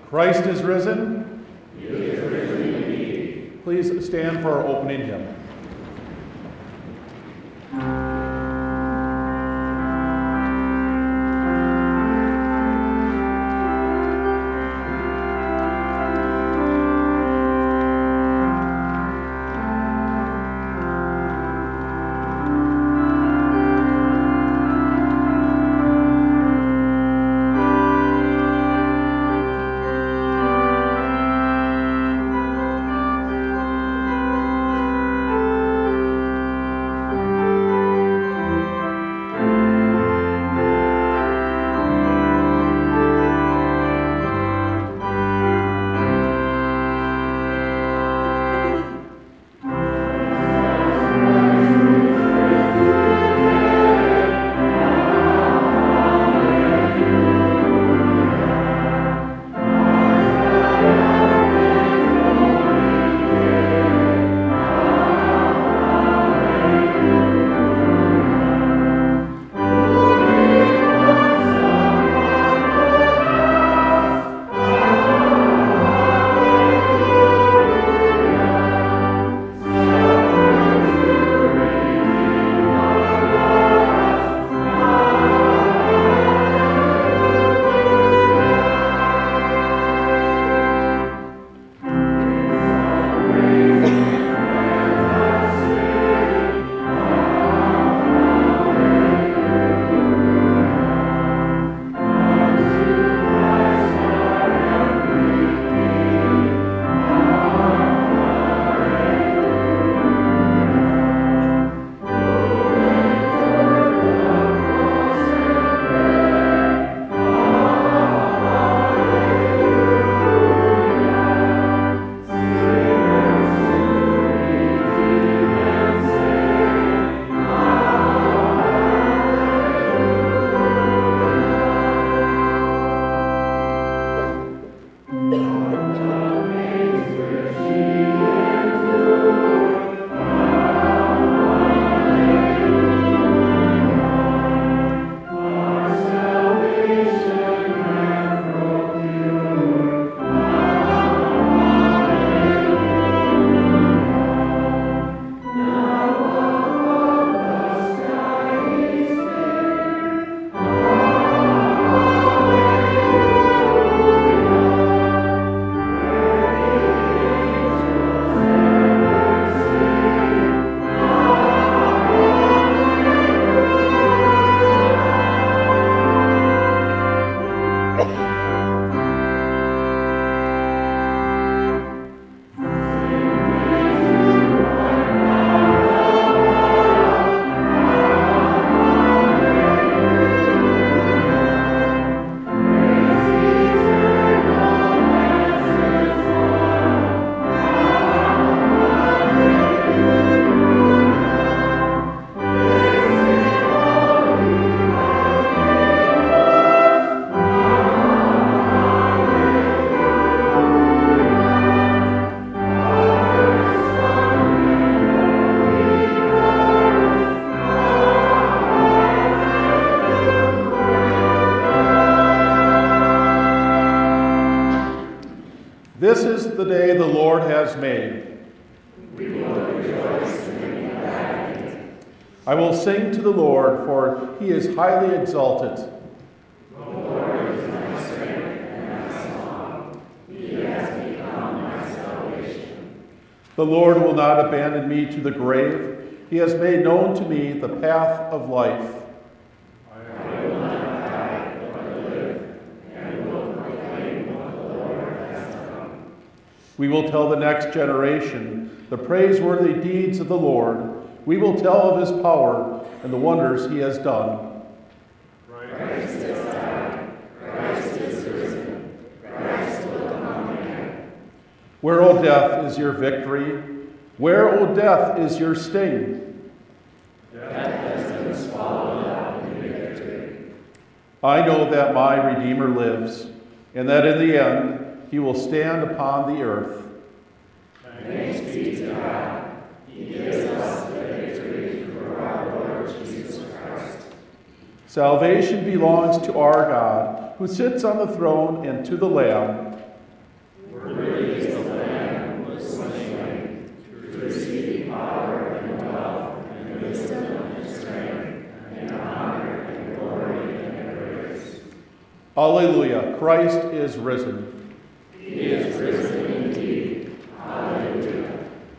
Christ is risen. He is risen indeed. Please stand for our opening hymn. This is the day the Lord has made. We will rejoice and be glad in it. I will sing to the Lord, for he is highly exalted. The Lord is my strength and my song. He has become my salvation. The Lord will not abandon me to the grave. He has made known to me the path of life. I will not die, but live, and will proclaim what the Lord has done. We will tell the next generation the praiseworthy deeds of the Lord. We will tell of his power and the wonders he has done. Christ has died. Christ is risen. Christ will come again. Where, O death, is your victory? Where, O death, is your sting? Death has been swallowed up in victory. I know that my Redeemer lives, and that in the end he will stand upon the earth. Thanks be to God. He gives us the victory through our Lord Jesus Christ. Salvation belongs to our God, who sits on the throne, and to the Lamb. Alleluia, Christ is risen. He is risen indeed. Alleluia.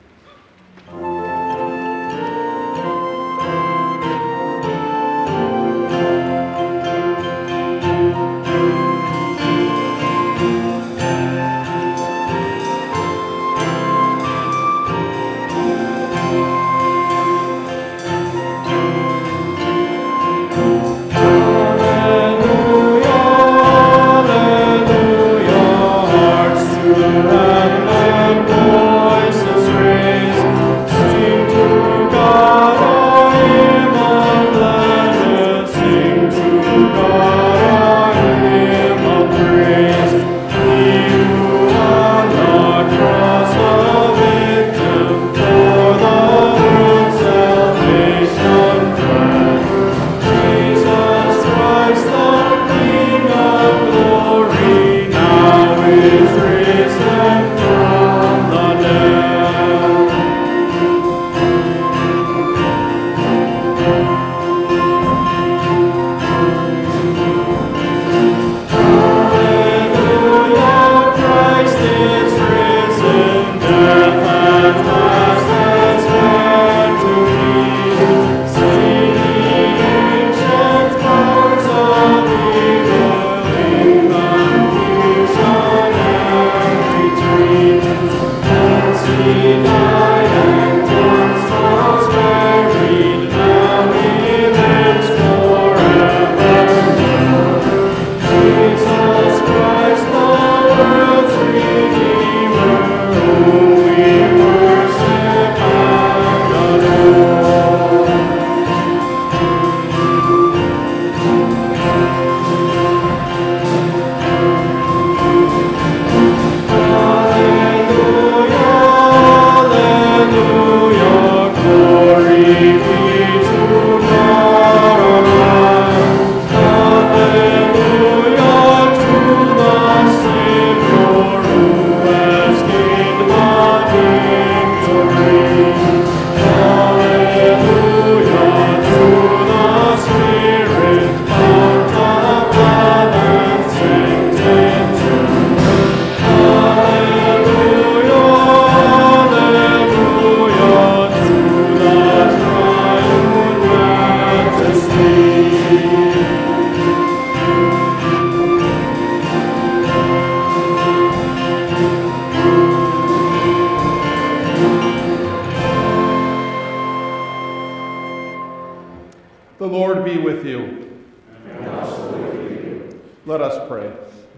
The Lord be with you. And also with you. Let us pray.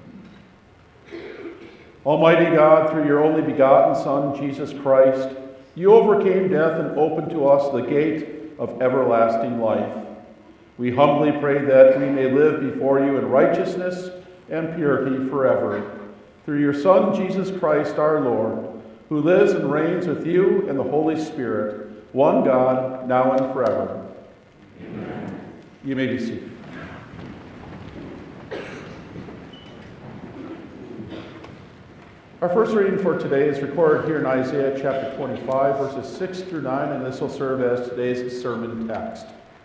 Almighty God, through your only begotten Son, Jesus Christ, you overcame death and opened to us the gate of everlasting life. We humbly pray that we may live before you in righteousness and purity forever. Through your Son, Jesus Christ our Lord, who lives and reigns with you in the Holy Spirit, one God, now and forever. Amen. You may be seated. Our first reading for today is recorded here in Isaiah chapter 25, verses 6 through 9, and this will serve as today's sermon text.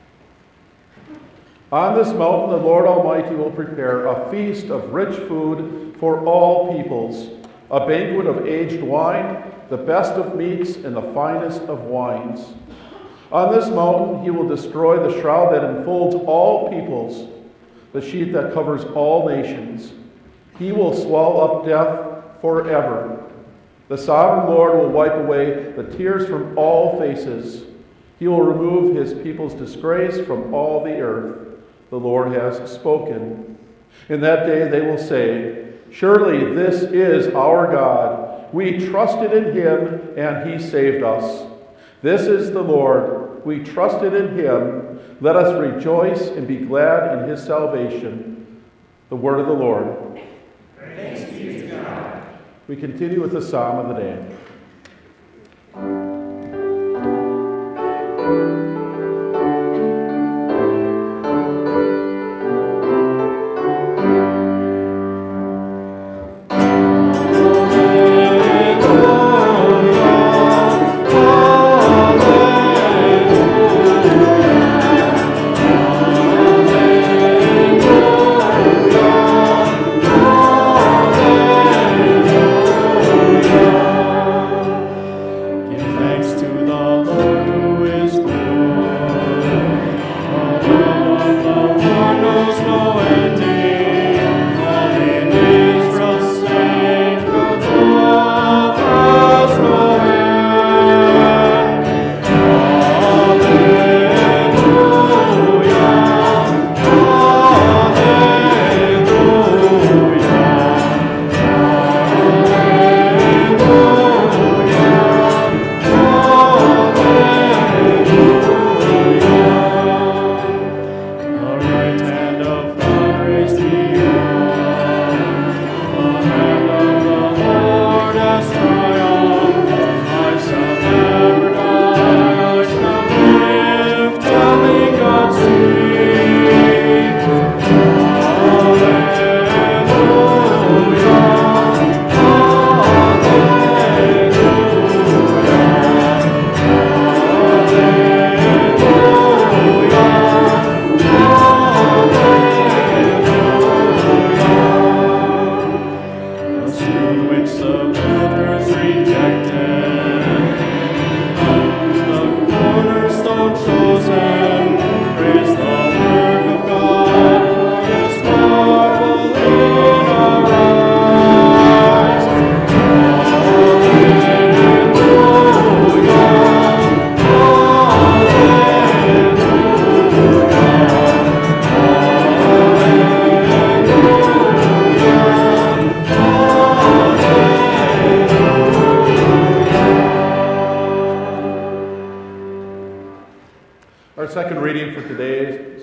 On this mountain the Lord Almighty will prepare a feast of rich food for all peoples, a banquet of aged wine, the best of meats and the finest of wines. On this mountain he will destroy the shroud that enfolds all peoples, the sheet that covers all nations. He will swallow up death forever. The sovereign Lord will wipe away the tears from all faces. He will remove his people's disgrace from all the earth. The Lord has spoken. In that day they will say, "Surely this is our God. We trusted in him, and he saved us. This is the Lord. We trusted in him. Let us rejoice and be glad in his salvation." The word of the Lord. Thanks be to God. We continue with the psalm of the day.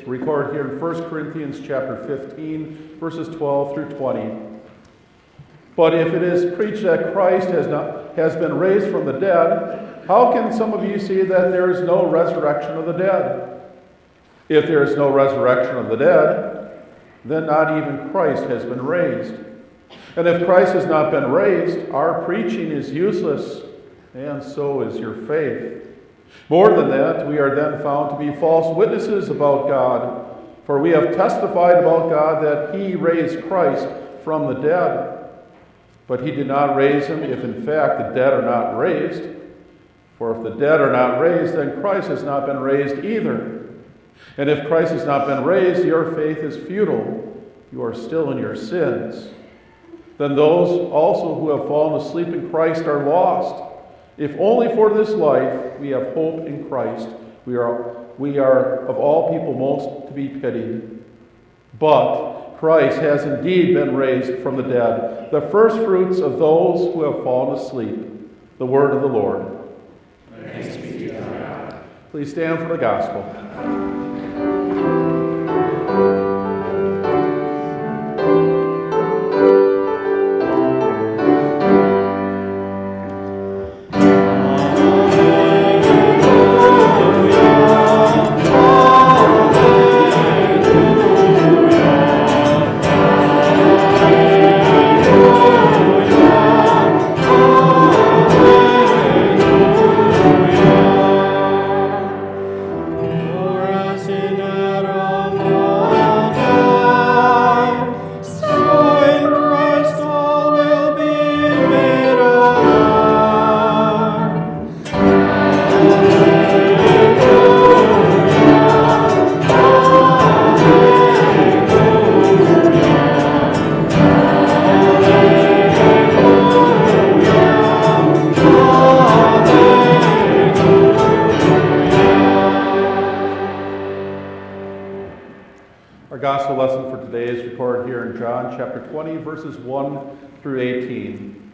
recorded here in 1 Corinthians chapter 15, verses 12 through 20. But if it is preached that Christ has been raised from the dead, how can some of you see that there is no resurrection of the dead? If there is no resurrection of the dead, then not even Christ has been raised. And if Christ has not been raised, our preaching is useless, and so is your faith. More than that, we are then found to be false witnesses about God, for we have testified about God that he raised Christ from the dead. But he did not raise him if in fact the dead are not raised. For if the dead are not raised, then Christ has not been raised either. And if Christ has not been raised, your faith is futile. You are still in your sins. Then those also who have fallen asleep in Christ are lost. If only for this life we have hope in Christ, we are of all people most to be pitied. But Christ has indeed been raised from the dead, the first fruits of those who have fallen asleep. The word of the Lord. Thanks be to God. Please stand for the gospel. Gospel lesson for today is recorded here in John chapter 20, verses 1 through 18.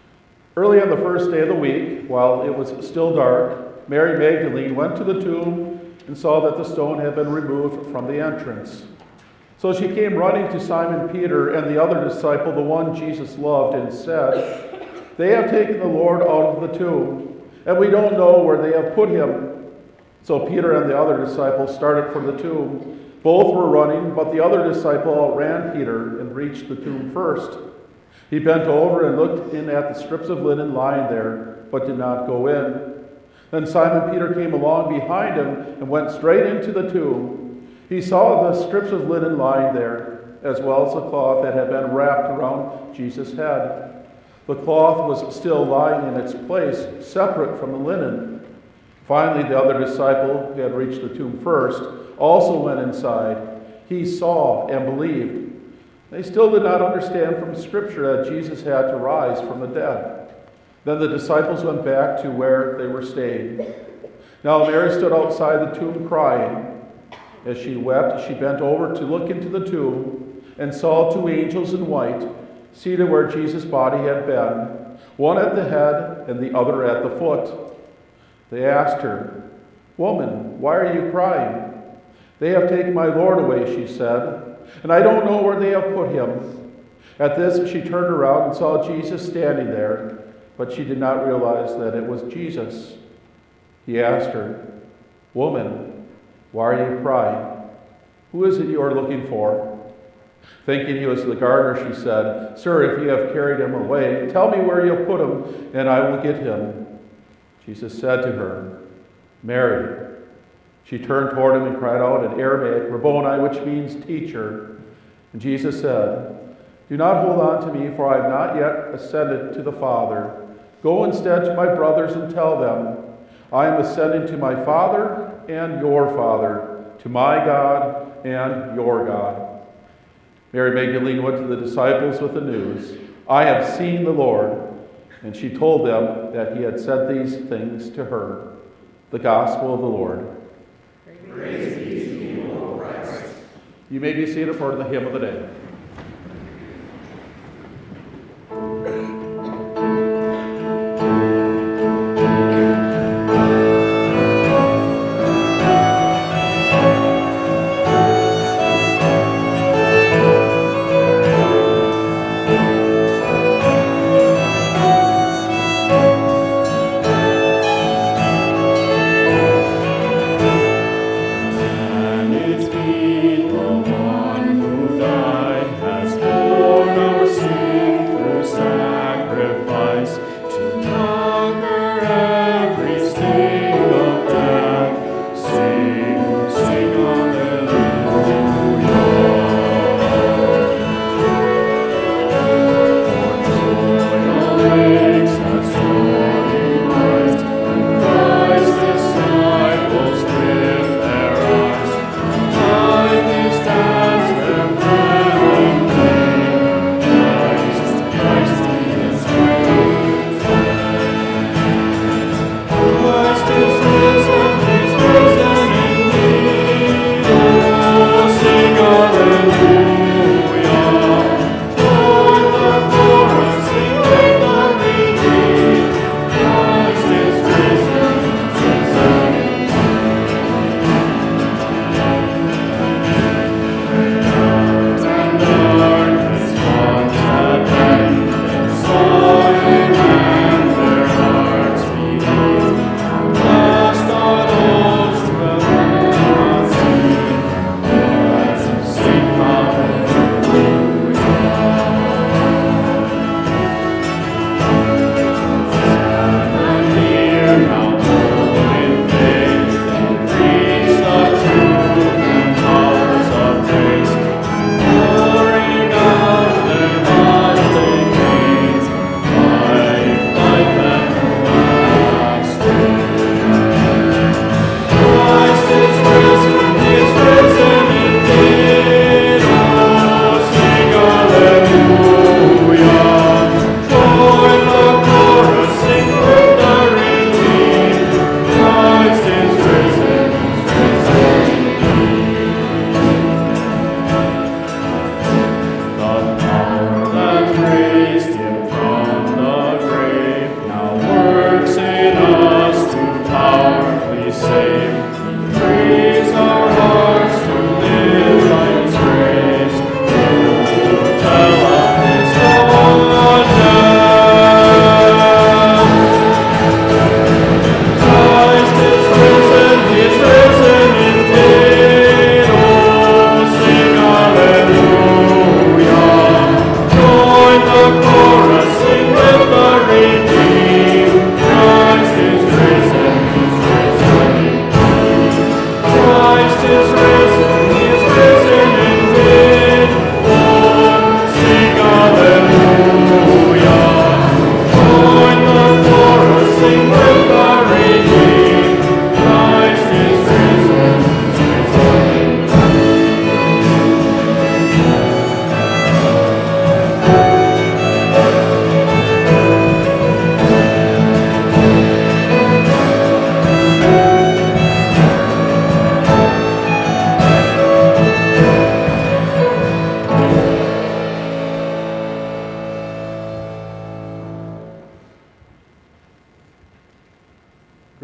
Early on the first day of the week, while it was still dark, Mary Magdalene went to the tomb and saw that the stone had been removed from the entrance. So she came running to Simon Peter and the other disciple, the one Jesus loved, and said, "They have taken the Lord out of the tomb, and we don't know where they have put him." So Peter and the other disciple started for the tomb. Both were running, but the other disciple outran Peter and reached the tomb first. He bent over and looked in at the strips of linen lying there, but did not go in. Then Simon Peter came along behind him and went straight into the tomb. He saw the strips of linen lying there, as well as the cloth that had been wrapped around Jesus' head. The cloth was still lying in its place, separate from the linen. Finally, the other disciple, who had reached the tomb first, also went inside. He saw and believed. They still did not understand from Scripture that Jesus had to rise from the dead. Then the disciples went back to where they were staying. Now Mary stood outside the tomb crying. As she wept, she bent over to look into the tomb and saw two angels in white seated where Jesus' body had been, one at the head and the other at the foot. They asked her, "Woman, why are you crying?" "They have taken my Lord away," she said, "and I don't know where they have put him." At this, she turned around and saw Jesus standing there, but she did not realize that it was Jesus. He asked her, "Woman, why are you crying? Who is it you are looking for?" Thinking he was the gardener, she said, "Sir, if you have carried him away, tell me where you have put him, and I will get him." Jesus said to her, "Mary." She turned toward him and cried out in Aramaic, "Rabboni," which means teacher. And Jesus said, "Do not hold on to me, for I have not yet ascended to the Father. Go instead to my brothers and tell them, I am ascending to my Father and your Father, to my God and your God." Mary Magdalene went to the disciples with the news, "I have seen the Lord." And she told them that he had said these things to her. The Gospel of the Lord. Praise be to you, O Christ. You may be seated for the hymn of the day.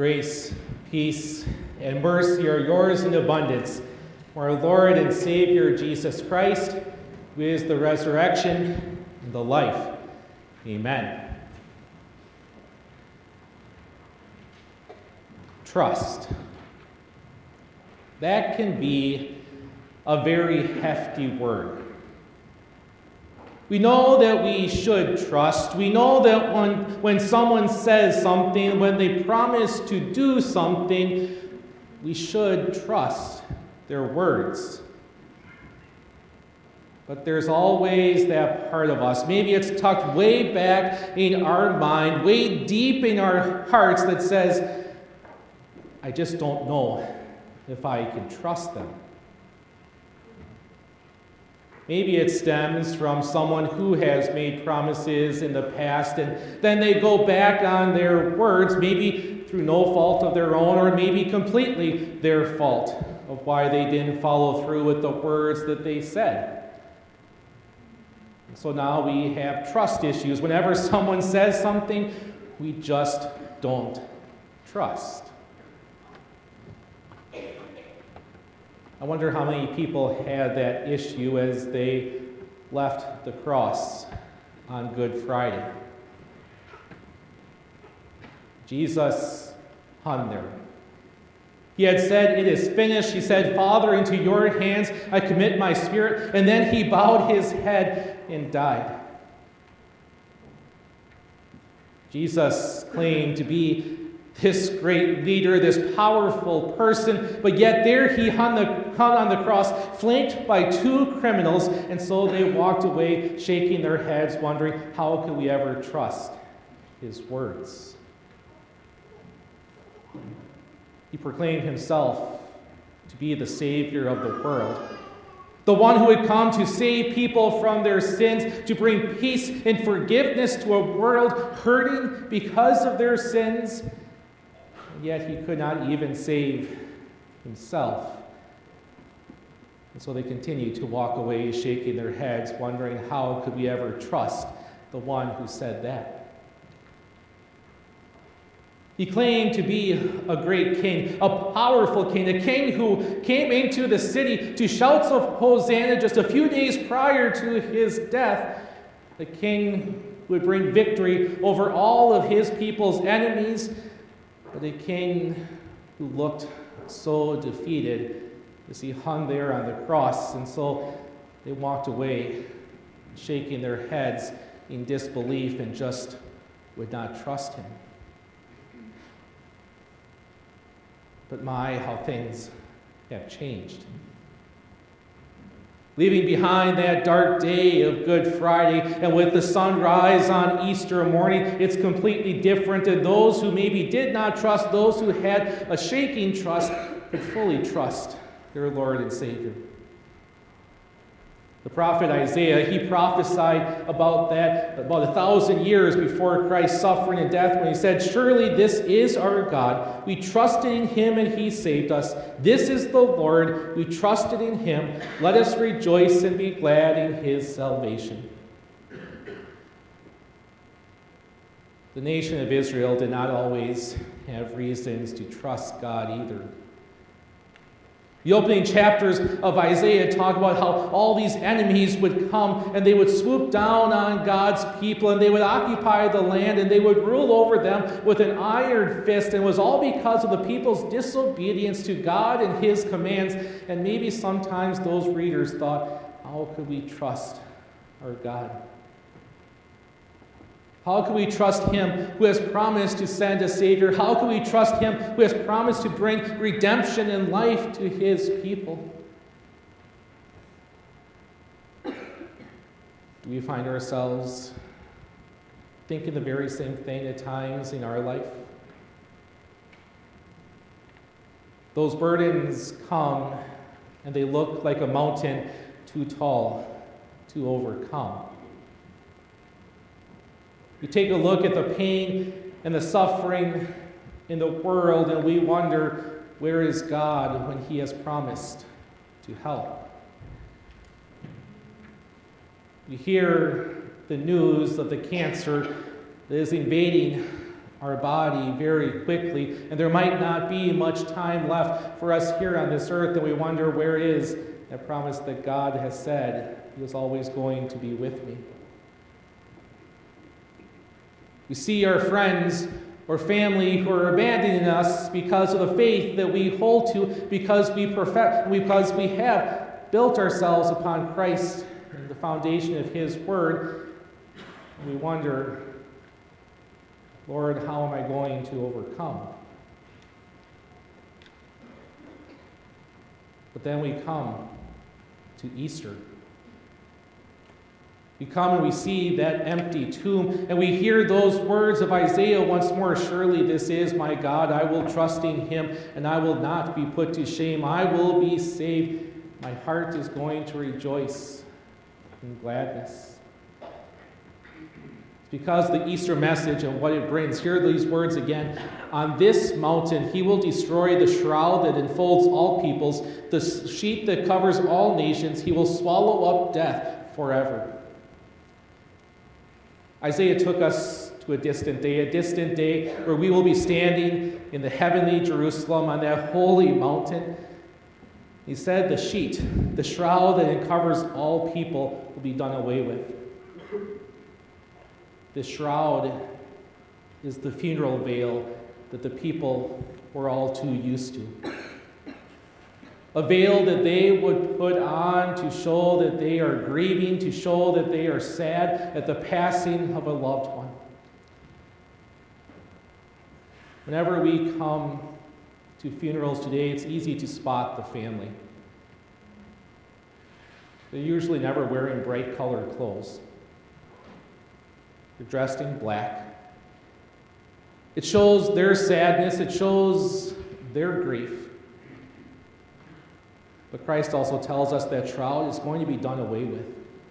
Grace, peace, and mercy are yours in abundance from our Lord and Savior Jesus Christ, who is the resurrection and the life. Amen. Trust. That can be a very hefty word. We know that we should trust. We know that when someone says something, when they promise to do something, we should trust their words. But there's always that part of us. Maybe it's tucked way back in our mind, way deep in our hearts that says, I just don't know if I can trust them. Maybe it stems from someone who has made promises in the past and then they go back on their words, maybe through no fault of their own or maybe completely their fault of why they didn't follow through with the words that they said. So now we have trust issues. Whenever someone says something, we just don't trust. I wonder how many people had that issue as they left the cross on Good Friday. Jesus hung there. He had said, "It is finished." He said, "Father, into your hands I commit my spirit." And then he bowed his head and died. Jesus claimed to be this great leader, this powerful person, but yet there he hung on the cross, flanked by two criminals, and so they walked away shaking their heads, wondering, how could we ever trust his words? He proclaimed himself to be the Savior of the world, the one who had come to save people from their sins, to bring peace and forgiveness to a world hurting because of their sins. Yet he could not even save himself. And so they continued to walk away, shaking their heads, wondering how could we ever trust the one who said that. He claimed to be a great king, a powerful king, a king who came into the city to shouts of Hosanna just a few days prior to his death, the king who would bring victory over all of his people's enemies, but a king who looked so defeated as he hung there on the cross. And so they walked away, shaking their heads in disbelief and just would not trust him. But my, how things have changed. Leaving behind that dark day of Good Friday, and with the sunrise on Easter morning, it's completely different. And those who maybe did not trust, those who had a shaking trust, could fully trust their Lord and Savior. The prophet Isaiah, he prophesied about that about 1,000 years before Christ's suffering and death, when he said, "Surely this is our God. We trusted in him and he saved us. This is the Lord. We trusted in him. Let us rejoice and be glad in his salvation." The nation of Israel did not always have reasons to trust God either. The opening chapters of Isaiah talk about how all these enemies would come and they would swoop down on God's people and they would occupy the land and they would rule over them with an iron fist. And it was all because of the people's disobedience to God and his commands. And maybe sometimes those readers thought, how could we trust our God? How can we trust him who has promised to send a Savior? How can we trust him who has promised to bring redemption and life to his people? Do we find ourselves thinking the very same thing at times in our life? Those burdens come and they look like a mountain too tall to overcome. We take a look at the pain and the suffering in the world and we wonder, where is God when he has promised to help? We hear the news of the cancer that is invading our body very quickly, and there might not be much time left for us here on this earth, and we wonder, where is that promise that God has said He was always going to be with me? We see our friends or family who are abandoning us because of the faith that we hold to, because we have built ourselves upon Christ and the foundation of His Word. And we wonder, Lord, how am I going to overcome? But then we come to Easter. We come and we see that empty tomb, and we hear those words of Isaiah once more. Surely this is my God. I will trust in Him, and I will not be put to shame. I will be saved. My heart is going to rejoice in gladness. Because the Easter message and what it brings. Hear these words again. On this mountain He will destroy the shroud that enfolds all peoples, the sheet that covers all nations. He will swallow up death forever. Isaiah took us to a distant day where we will be standing in the heavenly Jerusalem on that holy mountain. He said the sheet, the shroud that covers all people, will be done away with. The shroud is the funeral veil that the people were all too used to. A veil that they would put on to show that they are grieving, to show that they are sad at the passing of a loved one. Whenever we come to funerals today, it's easy to spot the family. They're usually never wearing bright colored clothes. They're dressed in black. It shows their sadness, it shows their grief. But Christ also tells us that shroud is going to be done away with.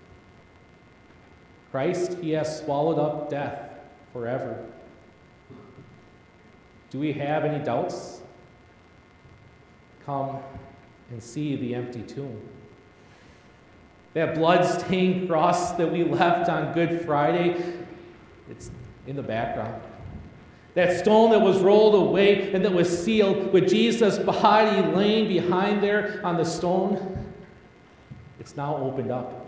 Christ, He has swallowed up death forever. Do we have any doubts? Come and see the empty tomb. That blood-stained cross that we left on Good Friday, it's in the background. That stone that was rolled away and that was sealed with Jesus' body laying behind there on the stone, it's now opened up.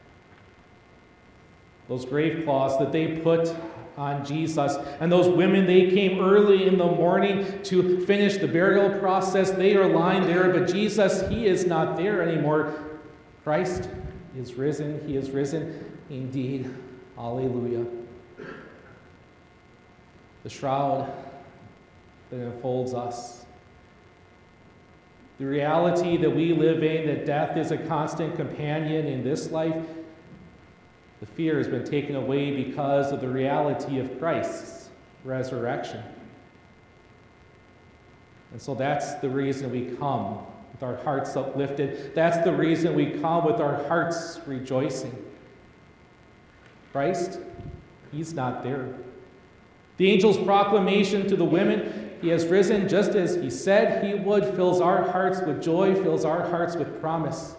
Those grave cloths that they put on Jesus, and those women, they came early in the morning to finish the burial process. They are lying there, but Jesus, He is not there anymore. Christ is risen. He is risen indeed. Alleluia. The shroud that enfolds us. The reality that we live in, that death is a constant companion in this life, the fear has been taken away because of the reality of Christ's resurrection. And so that's the reason we come with our hearts uplifted. That's the reason we come with our hearts rejoicing. Christ, He's not there. The angel's proclamation to the women, He has risen just as He said He would, fills our hearts with joy, fills our hearts with promise.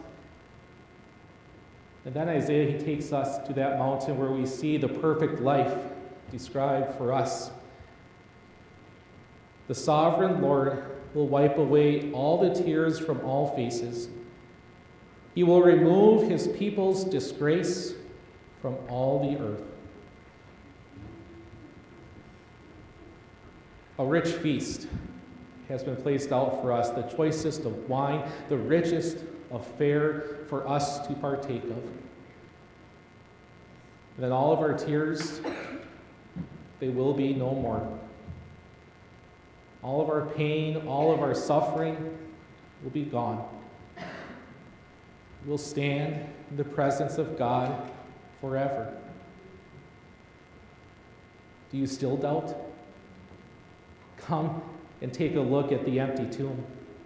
And then Isaiah, he takes us to that mountain where we see the perfect life described for us. The sovereign Lord will wipe away all the tears from all faces. He will remove His people's disgrace from all the earth. A rich feast has been placed out for us, the choicest of wine, the richest of fare for us to partake of. And then all of our tears, they will be no more. All of our pain, all of our suffering will be gone. We'll stand in the presence of God forever. Do you still doubt? Come and take a look at the empty tomb.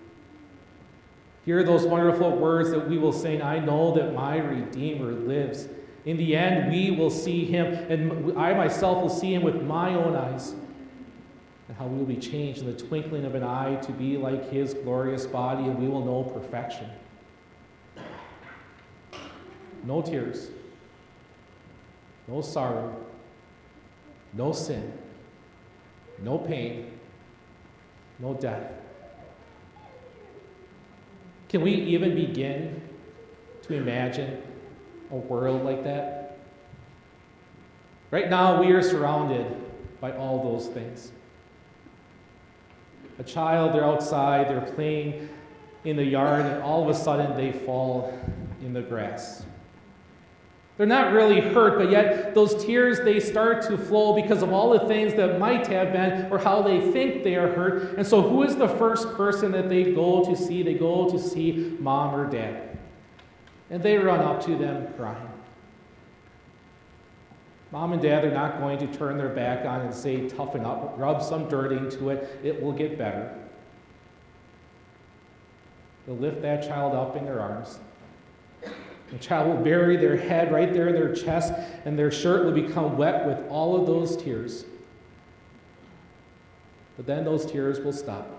Hear those wonderful words that we will sing, I know that my Redeemer lives. In the end, we will see Him, and I myself will see Him with my own eyes. And how we will be changed in the twinkling of an eye to be like His glorious body, and we will know perfection. No tears, no sorrow, no sin, no pain, no death. Can we even begin to imagine a world like that? Right now, we are surrounded by all those things. A child, they're outside, they're playing in the yard, and all of a sudden they fall in the grass. They're not really hurt, but yet those tears, they start to flow because of all the things that might have been or how they think they are hurt. And so who is the first person that they go to see? They go to see mom or dad. And they run up to them crying. Mom and dad are not going to turn their back on and say, toughen up, rub some dirt into it, it will get better. They'll lift that child up in their arms. The child will bury their head right there in their chest, and their shirt will become wet with all of those tears. But then those tears will stop.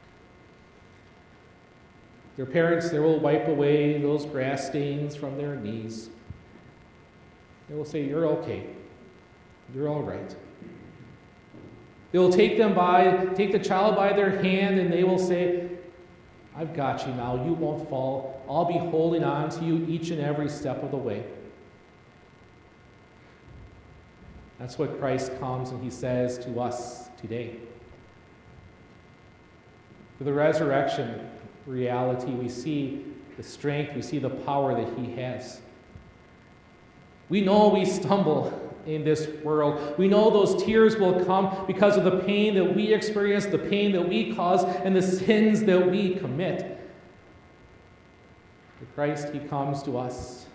Their parents, they will wipe away those grass stains from their knees. They will say, you're okay. You're all right. They will take the child by their hand, and they will say, I've got you now. You won't fall. I'll be holding on to you each and every step of the way. That's what Christ comes and he says to us today. For the resurrection reality, we see the strength, we see the power that he has. We know we stumble in this world. We know those tears will come because of the pain that we experience, the pain that we cause, and the sins that we commit. But Christ, he comes to us.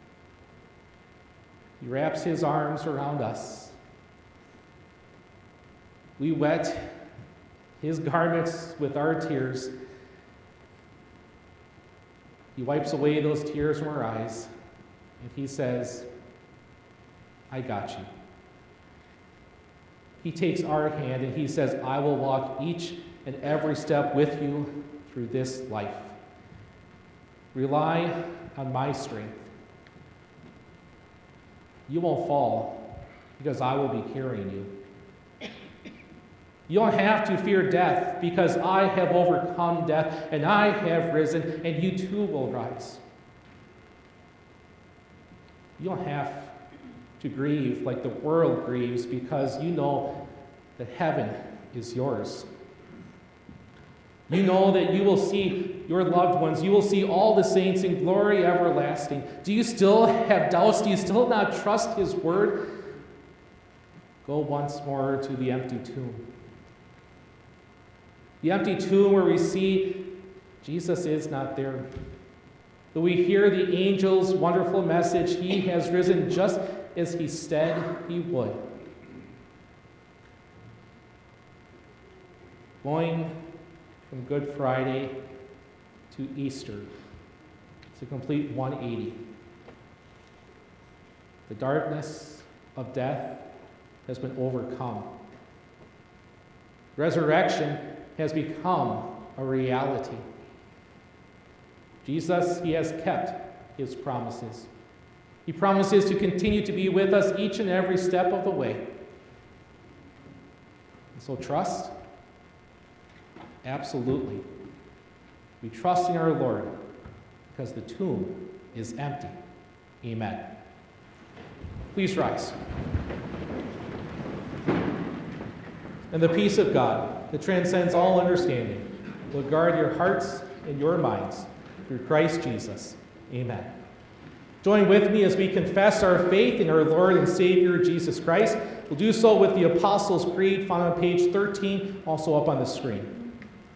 He wraps his arms around us. We wet his garments with our tears. He wipes away those tears from our eyes, and he says, I got you. He takes our hand and he says, I will walk each and every step with you through this life. Rely on my strength. You won't fall because I will be carrying you. You don't have to fear death because I have overcome death and I have risen and you too will rise. You don't have to grieve like the world grieves because you know that heaven is yours. You know that you will see your loved ones. You will see all the saints in glory everlasting. Do you still have doubts? Do you still not trust his word? Go once more to the empty tomb. The empty tomb where we see Jesus is not there. But we hear the angel's wonderful message. He has risen just as he said he would. Going from Good Friday to Easter, it's a complete 180. The darkness of death has been overcome. Resurrection has become a reality. Jesus, he has kept his promises. He promises to continue to be with us each and every step of the way. And so trust? Absolutely. We trust in our Lord because the tomb is empty. Amen. Please rise. And the peace of God that transcends all understanding will guard your hearts and your minds through Christ Jesus. Amen. Join with me as we confess our faith in our Lord and Savior, Jesus Christ. We'll do so with the Apostles' Creed, found on page 13, also up on the screen.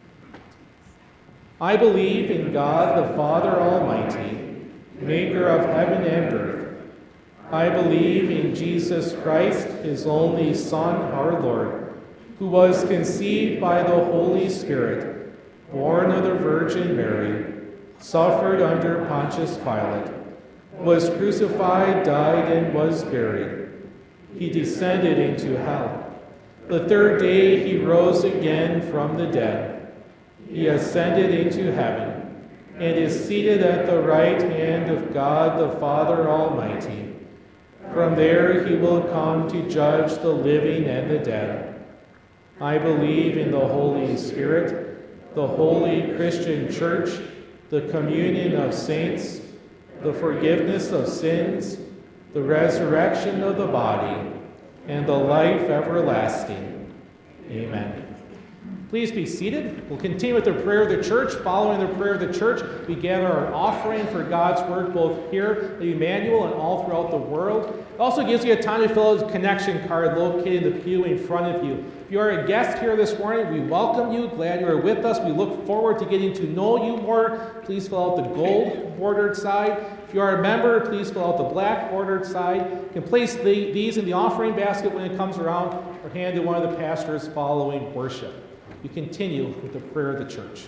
I believe in God, the Father Almighty, maker of heaven and earth. I believe in Jesus Christ, his only Son, our Lord, who was conceived by the Holy Spirit, born of the Virgin Mary, suffered under Pontius Pilate, was crucified, died, and was buried. He descended into hell. The third day he rose again from the dead. He ascended into heaven and is seated at the right hand of God the Father Almighty. From there he will come to judge the living and the dead. I believe in the Holy Spirit, the holy Christian church, the communion of saints, the forgiveness of sins, the resurrection of the body, and the life everlasting. Amen. Please be seated. We'll continue with the prayer of the church. Following the prayer of the church, we gather our offering for God's word both here at Emmanuel and all throughout the world. It also gives you a time to fill out a connection card located in the pew in front of you. If you are a guest here this morning, we welcome you. Glad you are with us. We look forward to getting to know you more. Please fill out the gold bordered side. If you are a member, please fill out the black bordered side. You can place these in the offering basket when it comes around or hand to one of the pastors following worship. We continue with the prayer of the church.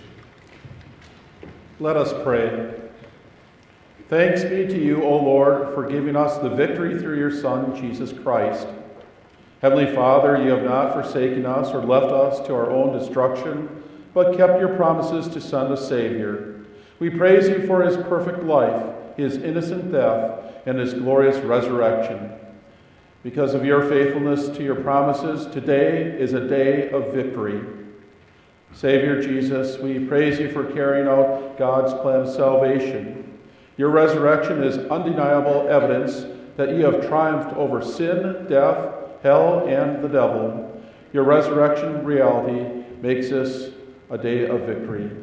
Let us pray. Thanks be to you, O Lord, for giving us the victory through your Son, Jesus Christ. Heavenly Father, you have not forsaken us or left us to our own destruction, but kept your promises to send a Savior. We praise you for his perfect life, his innocent death, and his glorious resurrection. Because of your faithfulness to your promises, today is a day of victory. Savior Jesus, we praise you for carrying out God's plan of salvation. Your resurrection is undeniable evidence that you have triumphed over sin, death, hell, and the devil. Your resurrection reality makes this a day of victory.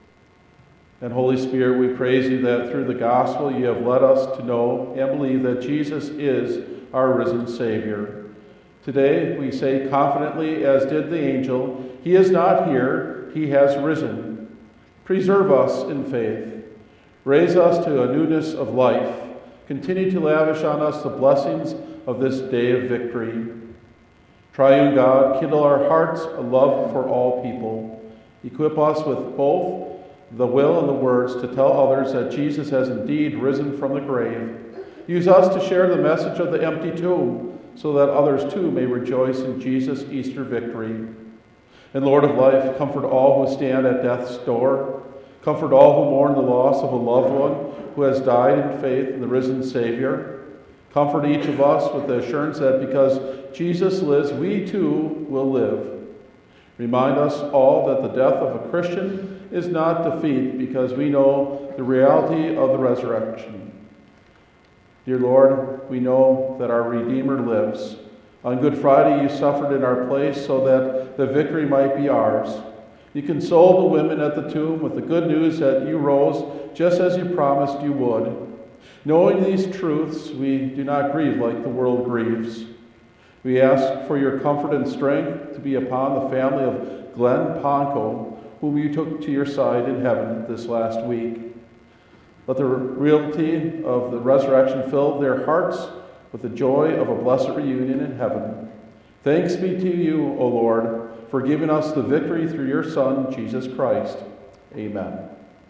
And Holy Spirit, we praise you that through the gospel you have led us to know and believe that Jesus is our risen Savior. Today we say confidently, as did the angel, he is not here, he has risen. Preserve us in faith. Raise us to a newness of life. Continue to lavish on us the blessings of this day of victory. Triune God, kindle our hearts a love for all people. Equip us with both the will and the words to tell others that Jesus has indeed risen from the grave. Use us to share the message of the empty tomb so that others too may rejoice in Jesus' Easter victory. And Lord of life, comfort all who stand at death's door. Comfort all who mourn the loss of a loved one who has died in faith in the risen Savior. Comfort each of us with the assurance that because Jesus lives, we too will live. Remind us all that the death of a Christian is not defeat because we know the reality of the resurrection. Dear Lord, we know that our Redeemer lives. On Good Friday, you suffered in our place so that the victory might be ours. You consoled the women at the tomb with the good news that you rose just as you promised you would. Knowing these truths, we do not grieve like the world grieves. We ask for your comfort and strength to be upon the family of Glenn Ponko, whom you took to your side in heaven this last week. Let the reality of the resurrection fill their hearts with the joy of a blessed reunion in heaven. Thanks be to you, O Lord, for giving us the victory through your Son, Jesus Christ. Amen.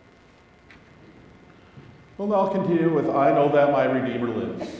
We'll now continue with I Know That My Redeemer Lives.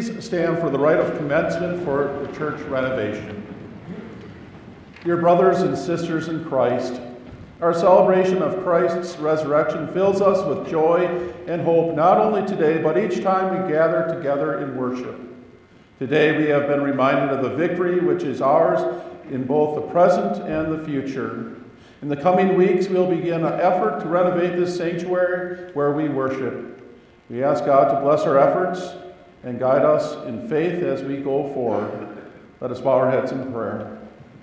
Please stand for the rite of commencement for the church renovation. Dear brothers and sisters in Christ, our celebration of Christ's resurrection fills us with joy and hope, not only today, but each time we gather together in worship. Today we have been reminded of the victory which is ours in both the present and the future. In the coming weeks, we'll begin an effort to renovate this sanctuary where we worship. We ask God to bless our efforts and guide us in faith as we go forward. Let us bow our heads in prayer.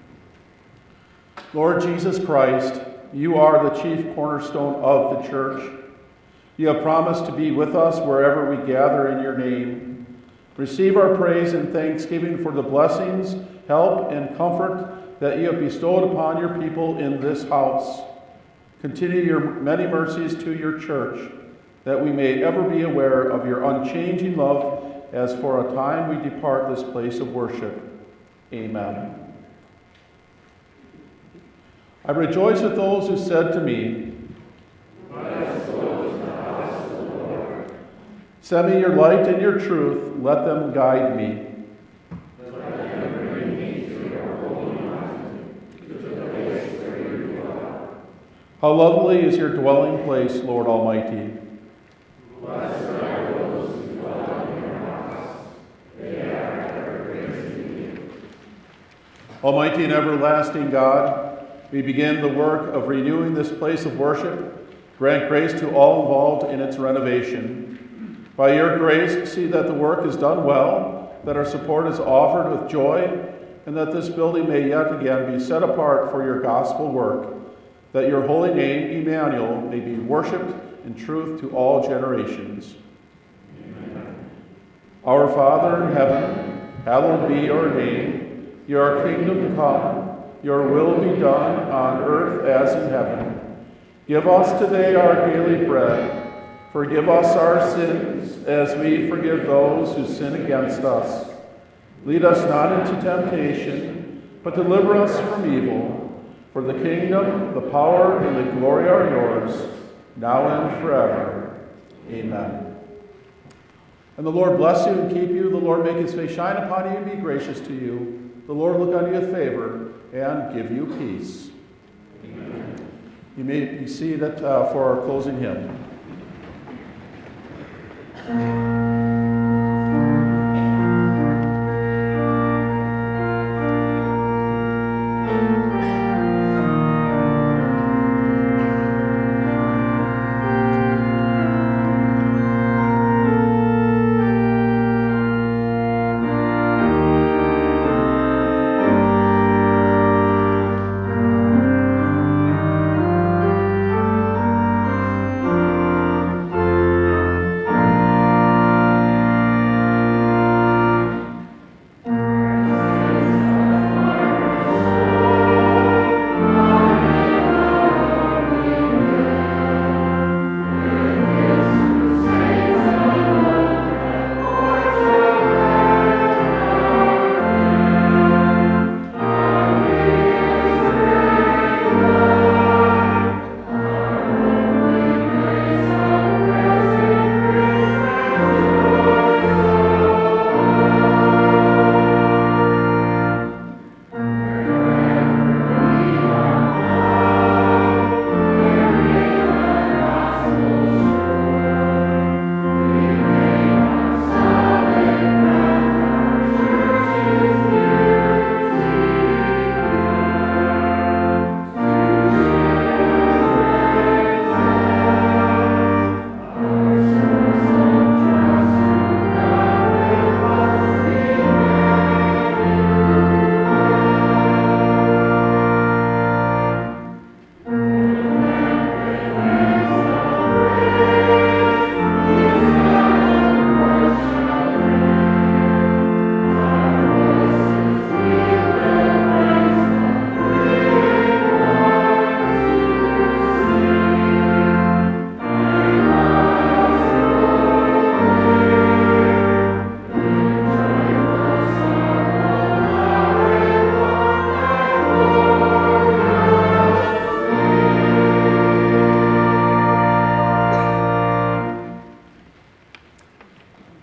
Lord Jesus Christ, you are the chief cornerstone of the church. You have promised to be with us wherever we gather in your name. Receive our praise and thanksgiving for the blessings, help, and comfort that you have bestowed upon your people in this house. Continue your many mercies to your church, that we may ever be aware of your unchanging love as for a time we depart this place of worship. Amen. I rejoice with those who said to me, "Bless those in the house of the Lord." Send me your light and your truth, let them guide me. Let them bring me to your holy mountain, to the place where you dwell. How lovely is your dwelling place, Lord Almighty. Blessed are those who dwell in your house. They are ever praising you. Almighty and everlasting God, we begin the work of renewing this place of worship. Grant grace to all involved in its renovation. By your grace, see that the work is done well, that our support is offered with joy, and that this building may yet again be set apart for your gospel work, that your holy name, Emmanuel, may be worshipped in truth to all generations. Amen. Our Father in heaven, hallowed be your name. Your kingdom come. Your will be done on earth as in heaven. Give us today our daily bread. Forgive us our sins as we forgive those who sin against us. Lead us not into temptation, but deliver us from evil. For the kingdom, the power, and the glory are yours, now and forever. Amen. And the Lord bless you and keep you. The Lord make his face shine upon you and be gracious to you. The Lord look on you with favor and give you peace. Amen. You may be seated for our closing hymn.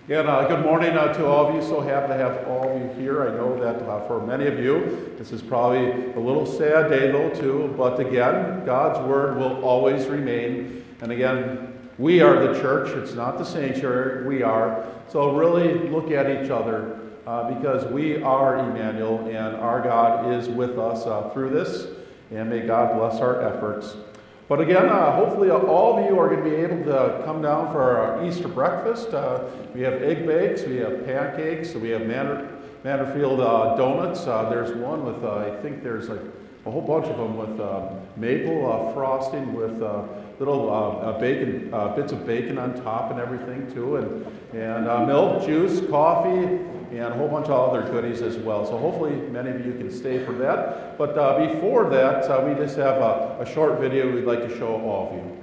And good morning to all of you. So happy to have all of you here. I know that for many of you, this is probably a little sad day though too, but again, God's word will always remain. And again, we are the church. It's not the sanctuary. We are. So really look at each other because we are Emmanuel and our God is with us through this. And may God bless our efforts. But again, hopefully all of you are going to be able to come down for our Easter breakfast. We have egg bakes, we have pancakes, we have Manderfield donuts. There's one with, I think there's like a whole bunch of them with maple frosting with little bacon, bits of bacon on top and everything too. And milk, juice, coffee, and a whole bunch of other goodies as well. So hopefully many of you can stay for that. But before that, we just have a short video we'd like to show all of you.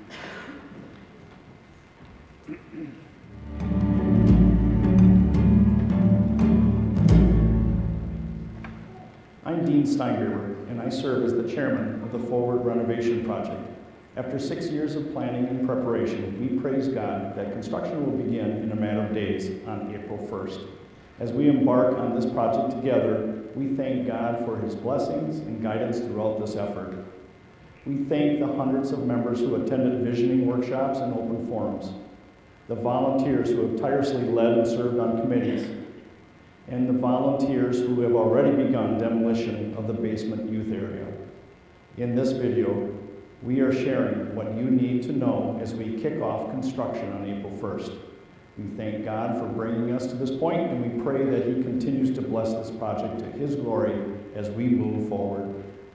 I'm Dean Steingerber, and I serve as the chairman of the Forward Renovation Project. After 6 years of planning and preparation, we praise God that construction will begin in a matter of days on April 1st. As we embark on this project together, we thank God for his blessings and guidance throughout this effort. We thank the hundreds of members who attended visioning workshops and open forums, the volunteers who have tirelessly led and served on committees, and the volunteers who have already begun demolition of the basement youth area. In this video, we are sharing what you need to know as we kick off construction on April 1st. We thank God for bringing us to this point, and we pray that he continues to bless this project to his glory as we move forward.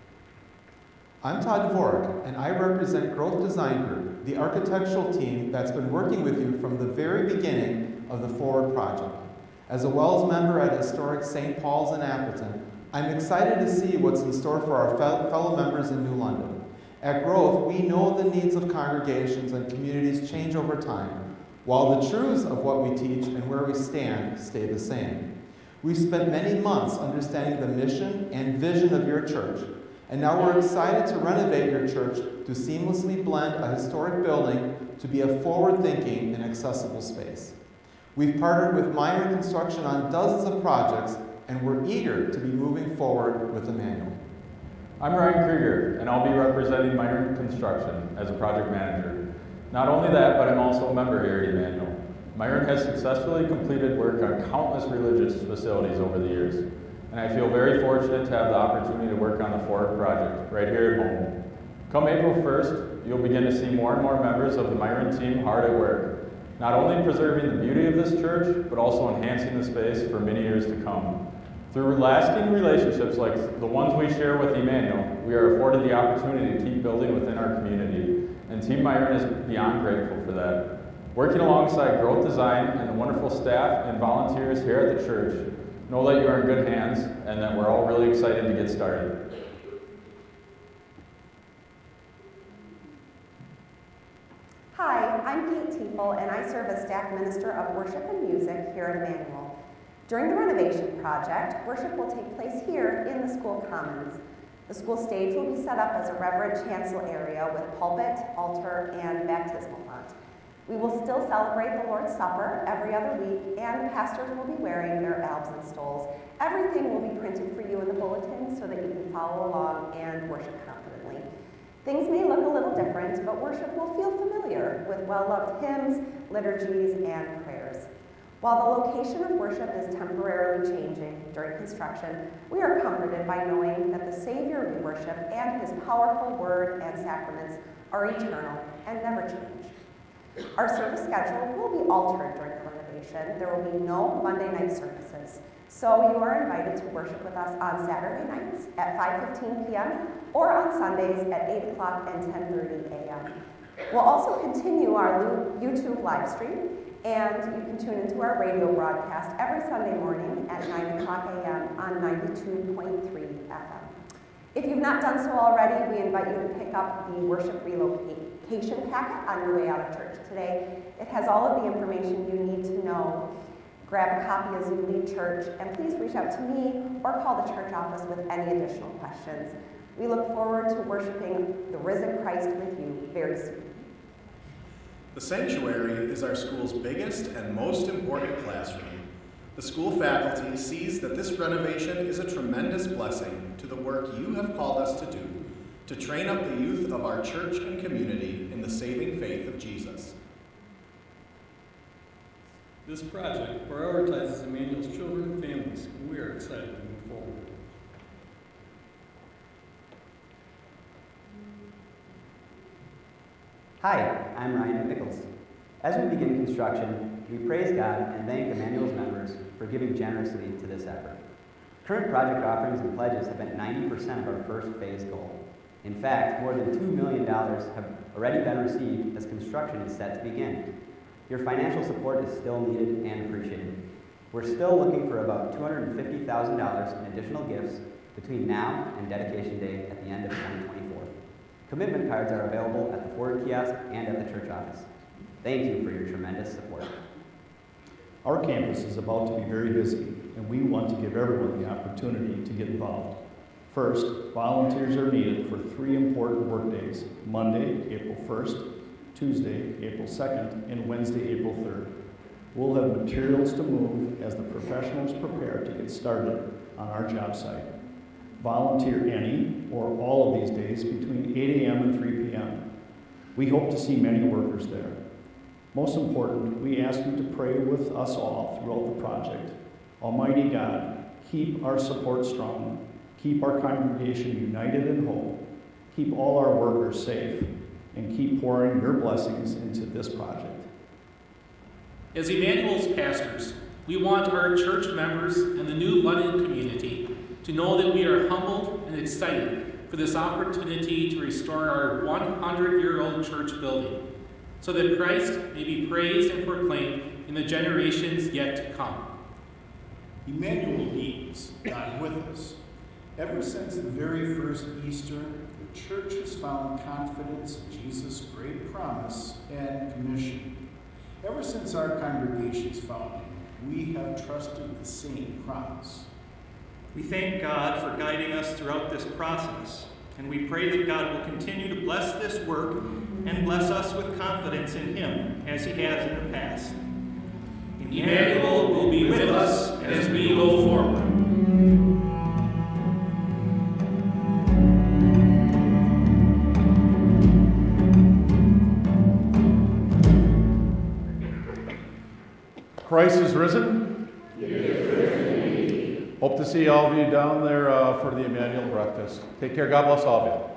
I'm Todd Dvorak, and I represent Growth Design Group, the architectural team that's been working with you from the very beginning of the Forward project. As a WELS member at historic St. Paul's in Appleton, I'm excited to see what's in store for our fellow members in New London. At Growth, we know the needs of congregations and communities change over time, while the truths of what we teach and where we stand stay the same. We've spent many months understanding the mission and vision of your church, and now we're excited to renovate your church to seamlessly blend a historic building to be a forward-thinking and accessible space. We've partnered with Myron Construction on dozens of projects, and we're eager to be moving forward with Emmanuel. I'm Ryan Krieger, and I'll be representing Myron Construction as a project manager. Not only that, but I'm also a member here at Emmanuel. Myron has successfully completed work on countless religious facilities over the years, and I feel very fortunate to have the opportunity to work on the Forward project right here at home. Come April 1st, you'll begin to see more and more members of the Myron team hard at work, not only preserving the beauty of this church, but also enhancing the space for many years to come. Through lasting relationships like the ones we share with Emmanuel, we are afforded the opportunity to keep building within our community, and Team Myron is beyond grateful for that. Working alongside Growth Design and the wonderful staff and volunteers here at the church, know that you are in good hands and that we're all really excited to get started. Hi, I'm Kate Tiefel, and I serve as staff minister of worship and music here at Emmanuel. During the renovation project, worship will take place here in the school commons. The school stage will be set up as a reverend chancel area with pulpit, altar, and baptismal font. We will still celebrate the Lord's Supper every other week, and the pastors will be wearing their albs and stoles. Everything will be printed for you in the bulletin so that you can follow along and worship confidently. Things may look a little different, but worship will feel familiar with well-loved hymns, liturgies, and prayers. While the location of worship is temporarily changing during construction, we are comforted by knowing that the Savior we worship and his powerful word and sacraments are eternal and never change. Our service schedule will be altered during the renovation. There will be no Monday night services, so you are invited to worship with us on Saturday nights at 5:15 p.m. or on Sundays at 8 o'clock and 10:30 a.m. We'll also continue our YouTube live stream, and you can tune into our radio broadcast every Sunday morning at 9 o'clock a.m. on 92.3 FM. If you've not done so already, we invite you to pick up the worship relocation packet on your way out of church today. It has all of the information you need to know. Grab a copy as you leave church, and please reach out to me or call the church office with any additional questions. We look forward to worshiping the risen Christ with you very soon. The sanctuary is our school's biggest and most important classroom. The school faculty sees that this renovation is a tremendous blessing to the work you have called us to do, to train up the youth of our church and community in the saving faith of Jesus. This project prioritizes Emmanuel's children and families, and we are excited to move forward. Hi, I'm Ryan Pickles. As we begin construction, we praise God and thank Emmanuel's members for giving generously to this effort. Current project offerings and pledges have been 90% of our first phase goal. In fact, more than $2 million have already been received as construction is set to begin. Your financial support is still needed and appreciated. We're still looking for about $250,000 in additional gifts between now and dedication day at the end of 2024. Commitment cards are available at the Forward kiosk and at the church office. Thank you for your tremendous support. Our campus is about to be very busy, and we want to give everyone the opportunity to get involved. First, volunteers are needed for 3 important work days: Monday, April 1st, Tuesday, April 2nd, and Wednesday, April 3rd. We'll have materials to move as the professionals prepare to get started on our job site. Volunteer any or all of these days between 8 a.m. and 3 p.m. We hope to see many workers there. Most important, we ask you to pray with us all throughout the project. Almighty God, keep our support strong, keep our congregation united in hope, keep all our workers safe, and keep pouring your blessings into this project. As Emmanuel's pastors, we want our church members and the new London community to know that we are humbled and excited for this opportunity to restore our 100-year-old church building, so that Christ may be praised and proclaimed in the generations yet to come. Emmanuel means God with us. Ever since the very first Easter, the church has found confidence in Jesus' great promise and commission. Ever since our congregation's founding, we have trusted the same promise. We thank God for guiding us throughout this process, and we pray that God will continue to bless this work and bless us with confidence in Him, as He has in the past. Emmanuel will be with us as we go forward. Christ is risen. Hope to see all of you down there for the Emmanuel breakfast. Take care. God bless all of you.